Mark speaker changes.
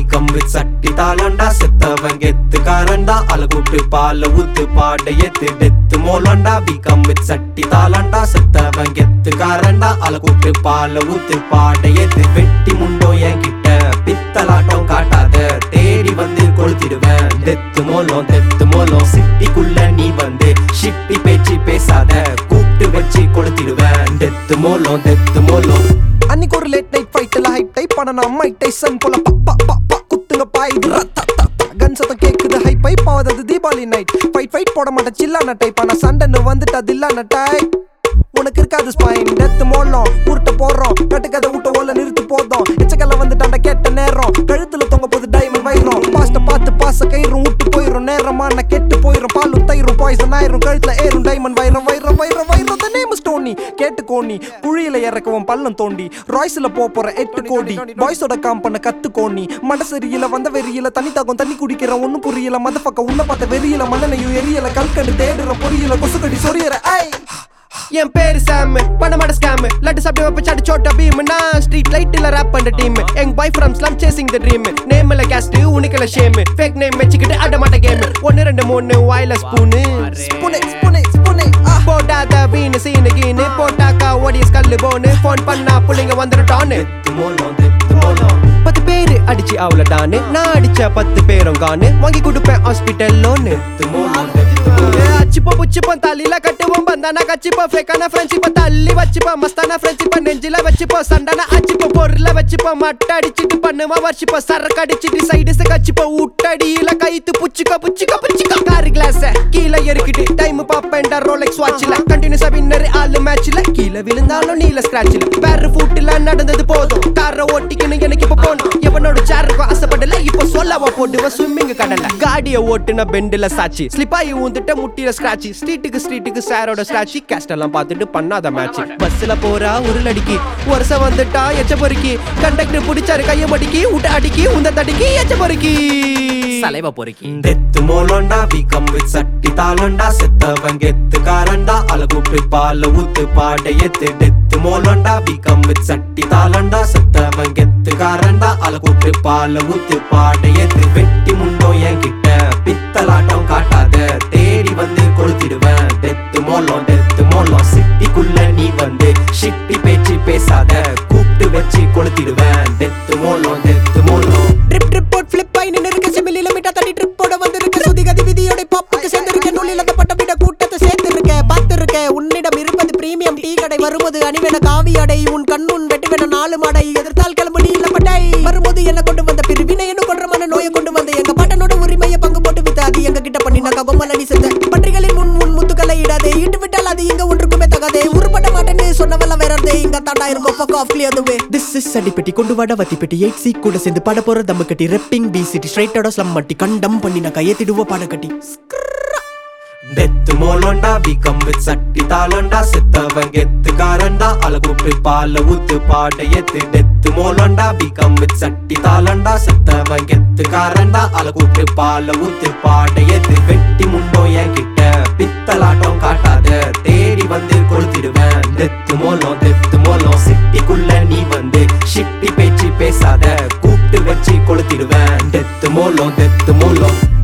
Speaker 1: வீக்கம் வித் சட்டி தாளண்டா செத்தவன் கெத்துக்காரண்டா அழகூட்டு பால ஊத்து பாட ஏத்து டெத்து மோலண்டா வீக்கம் வித் சட்டி தாளண்டா செத்தவன் கெத்துக்காரண்டா அழகூட்டு பால ஊத்து பாட ஏத்து வெட்டி முண்டோ என்கிட்ட பித்தலாட்டம் காட்டாத தேடி வந்து கொளுத்திடுவேன் டெத்து மோலம் சிட்டிக்குள்ள நீ வந்து ஷிட்டி பேச்சு பேசாத கூப்பிட்டு வச்சு கொளுத்திடுவேன் டெத்து மோலம்
Speaker 2: அன்னைக்கு ஒரு லேட் நைட் ஃபைட்ல ஹைட் டைப் பண்ண மைக் டைசன் போல பப்பா குத்துங்க பாயுது கன் சத்தம் கேக்குது ஹை பை பாவது தீபாவளி நைட் ஃபைட் போட மாட்டேன் சில்லான டைப் ஆனா சண்டைன்னு வந்துட்டு அது இல்லான டைப் உனக்கு இருக்காது ஸ்பைன் டெத்து மோலம் உருட்ட போடுறோம் கட்டுக்கதை விட்ட ஓல நிறுத்து போதும் எச்சக்கல்ல வந்துட்டாண்ட கேட்ட நேரம் கழுத்துல தொங்க போது டைமண்ட் வைரும் பாஸ்ட பார்த்து பாச கயிறும் விட்டு போயிரும் நேரமான கெட்டு போயிரும் பாலும் தயிரும் பாய்சன் ஆயிரும் கழுத்துல ஏறும் டைமண்ட் வைரம் the name is Tony கேட்டு கோணி குழியில இறக்கவும் பள்ளம் தோண்டி ராய்ஸ்ல போற 8 கோடி பாய்ஸோட காம் பண்ண கத்து கோணி மடசெரியில வந்த வெறியில தண்ணி தாகம் தண்ணி குடிக்கிற ஒன்னும் புரியல மத பக்கம் உள்ள பார்த்த வெறியில மண்ணனையும் எரியல கல்கண்டு தேடுற பொரியல கொசுக்கடி சொரியற ஐ என் பேரு சாம் பண்ணமாட ஸ்கேம் லட்டு சாப்பிட்டு வைப்ப சாட்டு சோட்டா பீம் நான் ஸ்ட்ரீட் லைட்ல ரேப் பண்ற team young boy from slum chasing the dream நேம்ல கேஸ்ட் உனக்குல ஷேம் ஃபேக் நேம் வெச்சிக்கிட்டு அட மாட்ட கேம் 1 2 3 வாயில ஸ்பூனு போடாத வீணு சீனு கீனு போட்டாக்கா ஓடியஸ் கல்லு போனு ஃபோன் பண்ணா புள்ளைங்க வந்துட்டானு 10 பேரு அடிச்சு அவ்வளோடானு நான் அடிச்ச 10 பேரும் கானு வாங்கி கொடுப்பேன் ஹாஸ்பிட்டல் லோனு அச்சிப்போ புச்சிப்போ தலையில கட்டுவோம் பந்தானா கச்சிப்போ ஃபேக்கான ஃப்ரெண்ட்ஷிப்போ தள்ளி வச்சுப்போ மஸ்தானா ஃப்ரெண்ட்ஷிப்போ நெஞ்சில வச்சுப்போ சண்டானா அச்சிப்போ பொருளை வச்சுப்போ மட்டை அடிச்சுட்டு பண்ணுமா வர்ஷிப்போ சரக்கு அடிச்சுட்டு சைடுஸ் கச்சிப்போ உட்டடியில கைத்து புச்சிக்கோ காரு கிளாஸ கீழே எறிக்கிட்டு டைம் பாப்பேன்டா ரோலெக்ஸ் வாட்ச்ல கண்டினியூஸா வின்னர் ஆளு மேட்ச்ல கீழே விழுந்தாலும் நீல ஸ்கிராட்ச்ல வேற ஃபுட்ல நடந்தது போதும் காரை ஓட்டிக்கணும் எனக்கு இப்ப போகணும் எவனோட சேருக்கும் ஆசைப்படல இப்போ சொல்லவா போட்டுவ ஸ்விம்மிங் கடல்ல காடிய ஓட்டுன பெண்டுல சாச்சி ஸ்லிப்பாயி ஊந்துட்ட முட்டில ஸ்கிராட்சி ஸ்ட்ரீட்டுக்கு சாரோட ஸ்கிராட்சி கேஸ்ட் எல்லாம் பார்த்துட்டு பண்ணாத மேட்ச் பஸ்ல போறா உருளடிக்கி வருஷம் வந்துட்டா எச்ச பொறுக்கி கண்டக்டர் பிடிச்சாரு கைய மடிக்கி விட்டு அடிக்கி உந்த தடிக்கி எச்ச பொறுக்கி சலைவ பொறுக்கி
Speaker 1: டெத்து மோலண்டா வீக்கம் வித் சட்டி தாளண்டா செத்தவன் கெத்துக்காரண்டா அழகூட்டு பால ஊத்து பாட ஏத்து டெத்து மோலண்டா வீக்கம் வித் சட்டி தாளண்டா செத்தவன் கெத்துக்காரண்டா அழகூட்டு பால ஊத்து பாட ஏத்து வெட்டி முண்டோ என்கிட்ட பித்தலாட்டம் காட்டாத தேடி வந்து கொளுத்திடுவேன் டெத்து மோலம் சிட்டிக்குள்ள நீ வந்து ஷிட்டி பேச்சு பேசாத கூப்பிட்டு வச்சு கொளுத்திடுவேன் டெத்து மோலம்
Speaker 2: ட்ரிப் போட் ஃபிளிப் ஆயி நின்னுருக்க செமிலில மீட்டா தண்ணி ட்ரிப் போட வந்திருக்க சுதி கதி விதியோட பாப்புக்கு சேர்ந்திருக்க நூலில் அந்த பட்ட விட கூட்டத்தை சேர்த்திருக்க பார்த்திருக்க உன்னிடம் இருப்பது பிரீமியம் டீ கடை வரும்போது அணிவென காவி அடை உன் கண்ணுன் வெட்டுவென 4 மாடை எதிர்த்தால் கிளம்பு நீ இல்ல பட்டை வரும்போது என்ன கொண்டு வந்த பிரிவினை என்ன கொன்றமான நோயை கொண்டு வந்த எங்க பாட்டனோட உரிமையை பங்கு போட்டு வித்து அது எங்க கிட்ட பண்ணினா கபமல நீ செத்த பன்றிகளின் முன் முத்துக்களை இடாதே இட்டு விட்டால் அது இங்க ஒன்றுக்குமே தகாதே உருப்பட மாட்டேன்னு சொன்னவெல்லாம் வேறதே இங்க தாண்டா இருக்கும் fuck off clear the way this is அடிப்பட்டி கொண்டு வாட வத்தி பெட்டி 8 சீ கூட சேர்ந்து பாட போற தம்ம கட்டி rapping B city straight out slum மட்டி கண்டம் பண்ணி நான் கையத்திடுவ பாட கட்டி
Speaker 1: டெத்து மோலண்டா வீக்கம் வித் சட்டி தாளண்டா செத்தவன் கெத்துக்காரண்டா அழகூட்டு பால ஊத்து பாட ஏத்து டெத்து மோலண்டா வீக்கம் வித் சட்டி தாளண்டா செத்தவன் கெத்துக்காரண்டா அழகூட்டு பால ஊத்து பாட ஏத்து வெட்டி முண்டோ என்கிட்ட பித்தலாட்டம் காட்டாத தேடி வந்து கொளுத்திடுவேன் டெத்து மோலம் சிட்டிக்குள்ள நீ வந்து ஷிட்டி பேச்சு பேசாத கூப்பிட்டு வச்சு கொளுத்திடுவேன் டெத்து மோலம்